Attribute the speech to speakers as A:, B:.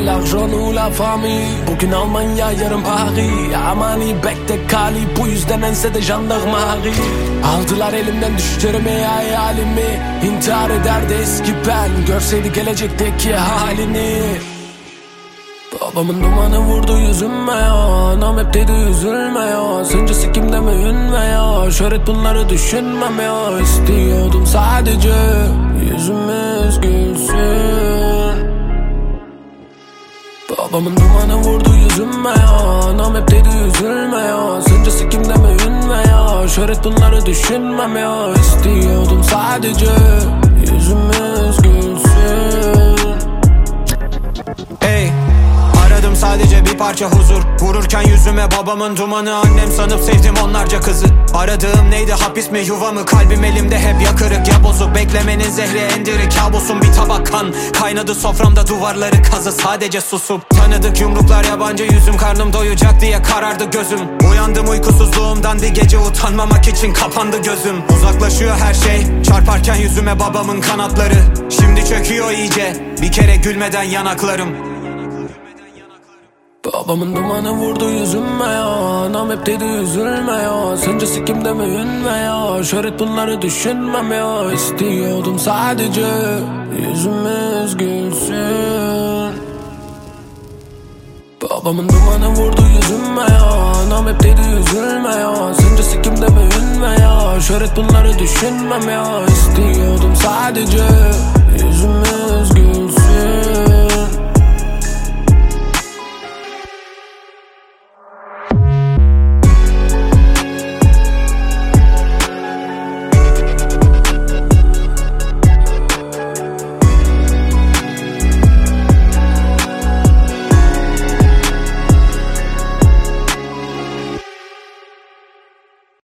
A: l'argent ou la famille. Bugün Almanya yarın Paris. Amani bekle kali, bu yüzden ensede jandarmari. Aldılar elimden düşlerimi, hayalimi. İntihar ederdi eski ben, görseydi gelecekteki halini. Babamın dumanı vurdu yüzüme ya. Anam hep dedi üzülme ya. Sence sikimde mi ünme ya? Şöhret bunları düşünmem ya. İstiyordum sadece yüzümüz gülsün. Babamın dumanı vurdu yüzüme ya. Anam hep dedi üzülme ya. Sence sikimde mi ünme ya? Şöhret bunları düşünmem ya. İstiyordum sadece yüzümüz gülsün.
B: Hey, aradım sadece bir parça huzur. Vururken yüzüme babamın dumanı. Annem sanıp sevdim onlarca kızı. Aradığım neydi, hapis mi yuva mı? Kalbim elimde hep ya kırık ya bozuk. Beklemenin zehri endiri, kabusum bir tabak kan. Kaynadı soframda, duvarları kazı sadece susup. Tanıdık yumruklar yabancı yüzüm. Karnım doyacak diye karardı gözüm. Uyandım uykusuzluğumdan, bir gece utanmamak için kapandı gözüm. Uzaklaşıyor her şey, çarparken yüzüme babamın kanatları. Şimdi çöküyor iyice, bir kere gülmeden yanaklarım.
A: Babamın dumanı vurdu yüzüme ya. Anam hep dedi üzülme ya. Sence sikimde mi ünme ya? Şöhret bunları düşünmem ya. İstiyordum sadece yüzümüz gülsün. Babamın dumanı vurdu yüzüme ya. Anam hep dedi üzülme ya. Sence sikimde mi ünme ya? Şöhret bunları düşünmem ya. İstiyordum sadece yüzümüz gülsün.